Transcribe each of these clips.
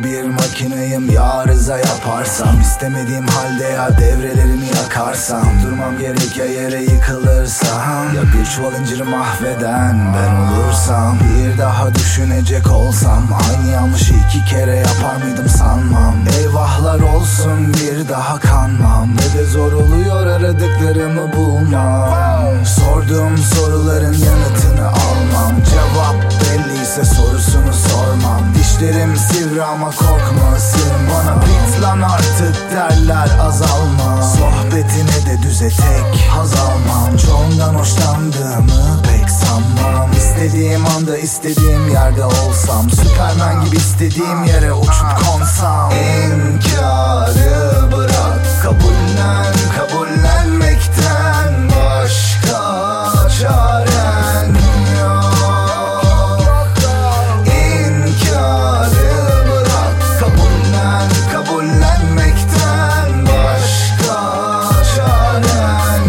Akıllı bir makineyim ya arıza yaparsam. İstemediğim halde ya devrelerimi yakarsam. Durmam gerek ya yere yıkılırsam. Ya bir çuval inciri mahveden ben olursam. Bir daha düşünecek olsam aynı yanlışı 2 kere yapar mıydım sanmam. Eyvahlar olsun bir daha kanmam. Ne de zor oluyor aradıklarımı bulmam. Sorduğum soruların yanıtını almam. Cevap belliyse sorusunu sormam. Dişlerim sivri ama korkma ısırın bana. Bit lan artık derler azalma. Sohbetine de düze tek haz almam. Çoğundan hoşlandığımı pek sanmam. İstediğim anda istediğim yerde olsam. Süpermen gibi istediğim yere uçup konsam. İnkarı bırak, kabullen, kabullenmekten başka çaren yok. İnkarı bırak, kabullen, kabullenmekten başka çaren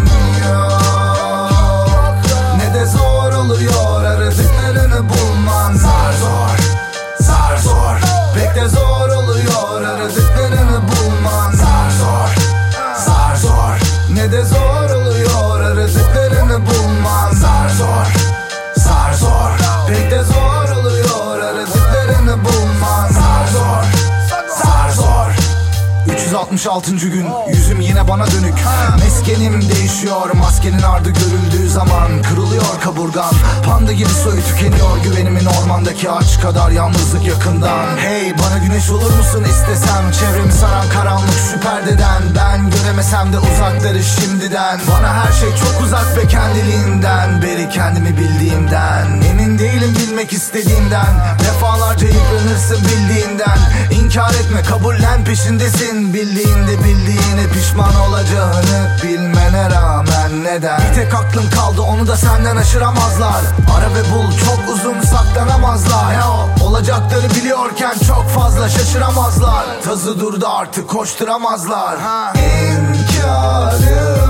yok. Ne de zor oluyor aradıklarını bulman. Zar zor, zar zor, pek de zor oluyor aradıklarını bulman. Zar zor, zar zor, ne de zor oluyor aradıklarını bulman. Zar zor, zar zor, pek de zor oluyor aradıklarını bulman. Zar zor, zar zor. 366. gün yüzüm yine bana dönük. Meskenim değişiyor, maskenin ardı görüldüğü zaman. Kırılıyor kaburgan, panda gibi soyu tükeniyor. Güvenimin ormandaki ağaç kadar yalnızlık yakından. Hey bana güneş olur musun istesem? Çevremi saran karanlık şu perdeden. Ben göremesem de uzakları şimdiden. Bana her şey çok uzak ve kendiliğinden beri kendimi bildiğimden. Emin değilim bilmek istediğimden. Defalarca yıpranırsın bildiğinden. İnkar etme, kabullen, peşindesin. Bildiğinde bildiğine pişman olacağını bilmene rağmen neden? Bir tek aklım kaldı, onu da senden aşıramazlar. Ara ve bul, çok uzun saklanamazlar. Olacakları biliyorken çok fazla şaşıramazlar. Tazı durdu artık koşturamazlar. İnkarı